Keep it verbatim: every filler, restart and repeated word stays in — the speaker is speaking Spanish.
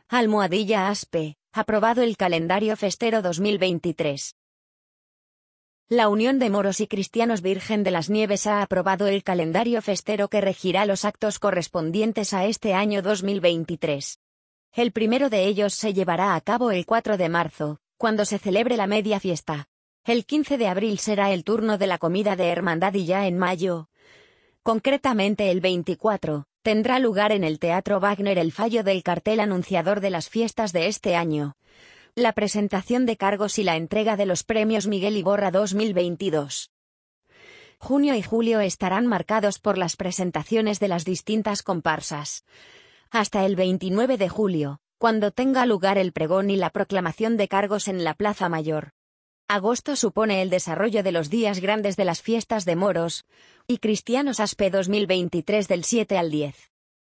Almohadilla Aspe, aprobado el calendario festero dos mil veintitrés. La Unión de Moros y Cristianos Virgen de las Nieves ha aprobado el calendario festero que regirá los actos correspondientes a este año dos mil veintitrés. El primero de ellos se llevará a cabo el cuatro de marzo, cuando se celebre la media fiesta. El quince de abril será el turno de la comida de hermandad y ya en mayo, concretamente el veinticuatro, tendrá lugar en el Teatro Wagner el fallo del cartel anunciador de las fiestas de este año, la presentación de cargos y la entrega de los premios Miguel Iborra dos mil veintidós. Junio y julio estarán marcados por las presentaciones de las distintas comparsas. Hasta el veintinueve de julio, cuando tenga lugar el pregón y la proclamación de cargos en la Plaza Mayor. Agosto supone el desarrollo de los días grandes de las fiestas de Moros y Cristianos Aspe dos mil veintitrés del siete al diez.